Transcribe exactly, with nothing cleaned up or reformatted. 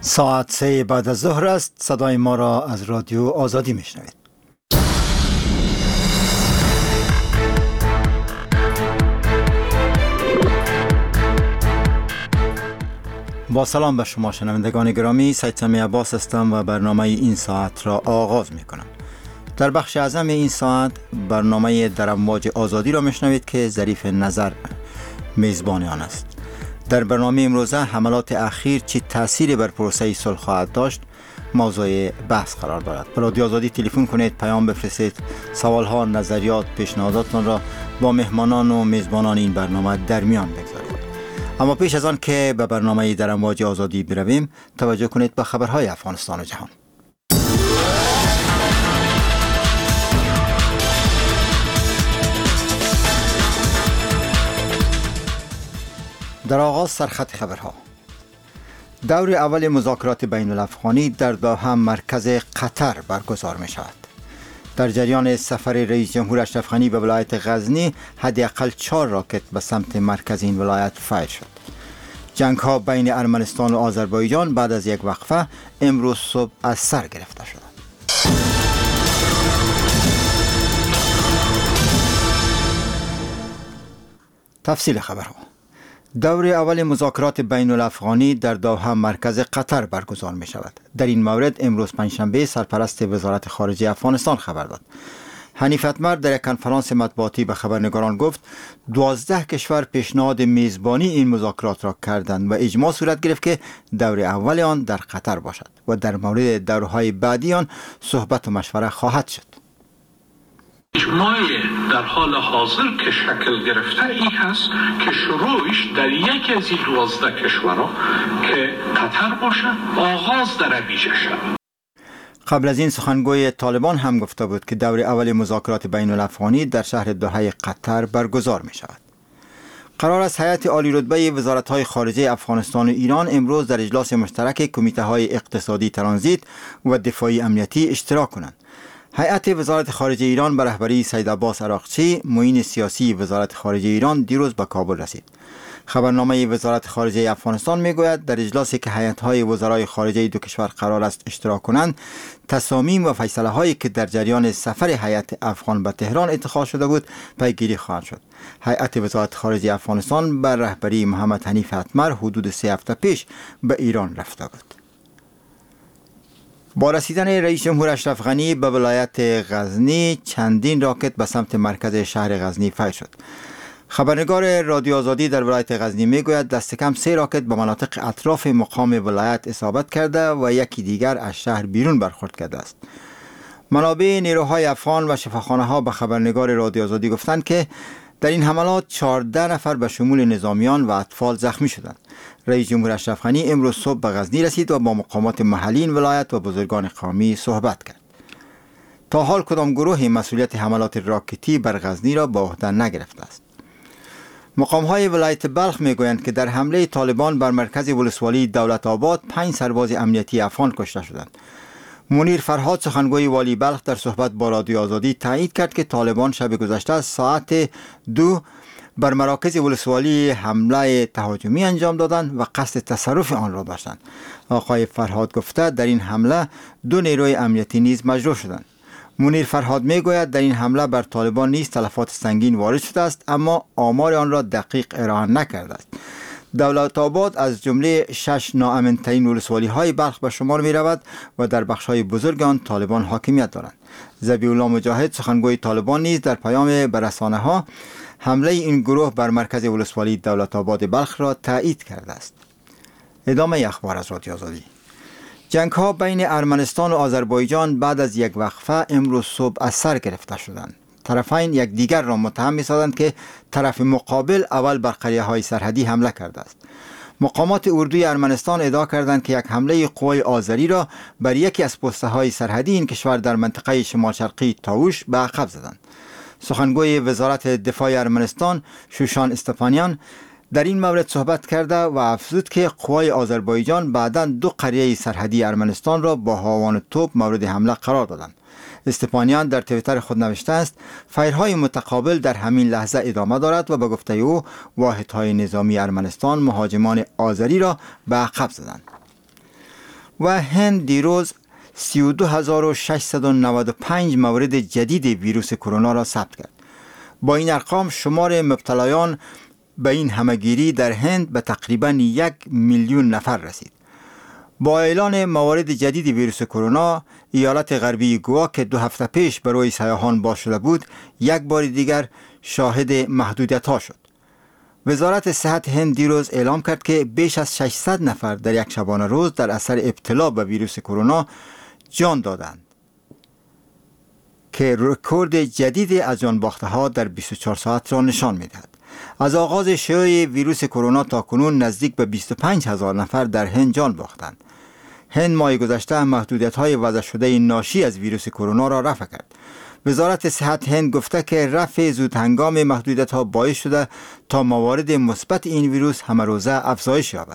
ساعت سه بعد از ظهر است. صدای ما را از رادیو آزادی میشنوید. با سلام به شما شنوندگان گرامی، سید سمیع عباس هستم و برنامه این ساعت را آغاز می کنم. در بخش اعظم این ساعت برنامه در امواج آزادی را میشنوید که ظریف نظر میزبان آن است. در برنامه امروزه حملات اخیر چه تأثیری بر پروسه صلح خواهد داشت موضوع بحث قرار دارد. به رادیو آزادی تلفن کنید، پیام بفرستید، سوالها، نظریات، پیشنهاداتتان را با مهمانان و میزبانان این برنامه در میان بگذارید. اما پیش از آن که به برنامه در امواج آزادی برویم، توجه کنید به خبرهای افغانستان و جهان. در آغاز سرخط خبرها. دور اول مذاکرات بین الافغانی در دوحه مرکز قطر برگزار می شود. در جریان سفر رئیس جمهور اشرف غنی به ولایت غزنی حداقل چهار راکت به سمت مرکز این ولایت فایر شد. جنگ ها بین ارمنستان و آذربایجان بعد از یک وقفه امروز صبح از سر گرفته شد. تفصیل خبرها. دور اول مذاکرات بین الافغانی در دوحه مرکز قطر برگزار می شود. در این مورد امروز پنجشنبه سرپرست وزارت خارجه افغانستان خبر داد. حنیف اتمر در یک کنفرانس مطبوعاتی به خبرنگاران گفت دوازده کشور پیشنهاد میزبانی این مذاکرات را کردند و اجماع صورت گرفت که دور اول آن در قطر باشد و در مورد دورهای بعدی آن صحبت و مشوره خواهد شد. اجماع در حال حاضر که شکل گرفته این هست که شروعش در یکی از این دوازده کشورها که قطر باشد آغاز در ابیجه شد. قبل از این سخنگوی طالبان هم گفته بود که دور اول مذاکرات بین الافغانی در شهر دوحه قطر برگزار می شود. قرار است هیئت عالی رتبه وزارت‌های خارجه افغانستان و ایران امروز در اجلاس مشترک کمیته‌های اقتصادی ترانزیت و دفاعی امنیتی اشتراک کنند. هیئت وزارت خارجه ایران به رهبری سید عباس عراقچی، معین سیاسی وزارت خارجه ایران، دیروز به کابل رسید. خبرنامه وزارت خارجه افغانستان میگوید در اجلاسی که هیئت‌های وزرای خارجه دو کشور قرار است اشتراک کنند، تصامیم و فیصله هایی که در جریان سفر هیئت افغان به تهران اتخاذ شده بود پیگیری خواهد شد. هیئت وزارت خارجه افغانستان به رهبری محمد حنیف اتمر حدود سه هفته پیش به ایران رفته بود. با رسیدن رئیس جمهور اشرف غنی به ولایت غزنی چندین راکت به سمت مرکز شهر غزنی فایر شد. خبرنگار رادیو آزادی در ولایت غزنی میگوید دست کم سه راکت به مناطق اطراف مقام ولایت اصابت کرده و یکی دیگر از شهر بیرون برخورد کرده است. منابع نیروهای افغان و شفاخانه ها به خبرنگار رادیو آزادی گفتند که در این حملات چهارده نفر به شمول نظامیان و اطفال زخمی شدند. رئیس جمهور اشرف غنی امروز صبح به غزنی رسید و با مقامات محلی این ولایت و بزرگان قومی صحبت کرد. تا حال کدام گروهی مسئولیت حملات راکتی بر غزنی را به عهده نگرفته است. مقام‌های ولایت بلخ میگویند که در حمله طالبان بر مرکز ولسوالی دولت آباد پنج سرباز امنیتی افغان کشته شدند. منیر فرهاد سخنگوی والی بلخ در صحبت با رادیو آزادی تایید کرد که طالبان شب گذشته ساعت دو بر مراکز ولسوالی حمله تهاجمی انجام دادند و قصد تصرف آن را داشتند. آقای فرهاد گفته در این حمله دو نیروی امنیتی نیز مجروح شدند. منیر فرهاد میگوید در این حمله بر طالبان نیز تلفات سنگین وارد شده است، اما آمار آن را دقیق ارائه نکرده است. دولت آباد از جمله شش ناامن‌ترین ولسوالی های بلخ به شمار می رود و در بخش های بزرگ آن طالبان حاکمیت دارند. ذبیح الله مجاهد سخنگوی طالبان نیز در پیام به رسانه ها حمله این گروه بر مرکز ولسوالی دولت آباد بلخ را تایید کرده است. ادامه اخبار از رادیو آزادی. جنگ ها بین ارمنستان و آذربایجان بعد از یک وقفه امروز صبح از سر گرفته شدند. طرفین یک دیگر را متهم می‌سازند که طرف مقابل اول بر قریه های سرحدی حمله کرده است. مقامات اردوی ارمنستان ادعا کردند که یک حمله قوای آذری را بر یکی از پسته های سرحدی این کشور در منطقه شمال شرقی تاوش به عقب زدند. سخنگوی وزارت دفاع ارمنستان شوشان استپانیان در این مورد صحبت کرده و افزود که قوای آذربایجان بعداً دو قریه سرحدی ارمنستان را با هاوان توپ مورد حمله قرار دادند. استپانیان در توییتر خود نوشته است فایرهای متقابل در همین لحظه ادامه دارد و به گفته او واحدهای نظامی ارمنستان مهاجمان آذری را به عقب زدند. و هند دیروز سی و دو هزار و ششصد و نود و پنج مورد جدید ویروس کرونا را ثبت کرد. با این ارقام شمار مبتلایان به این همهگیری در هند به تقریباً یک میلیون نفر رسید. با اعلان موارد جدید ویروس کرونا، ایالت غربی گوا که دو هفته پیش برای سیاحان باز شده بود، یک بار دیگر شاهد محدودیت‌ها شد. وزارت صحت هند دیروز اعلام کرد که بیش از ششصد نفر در یک شبانه روز در اثر ابتلا به ویروس کرونا جان دادند که رکورد جدید از جان باخته ها در بیست و چهار ساعت را نشان می‌دهد. از آغاز شیوع ویروس کرونا تا کنون نزدیک به بیست و پنج هزار نفر در هند جان باختند. هند ماه گذشته محدودیت‌های وضع شده ناشی از ویروس کرونا را رفع کرد. وزارت صحت هند گفته که رفع زود هنگام محدودیت‌ها باعث شده تا موارد مثبت این ویروس همه روزه افزایش یابد.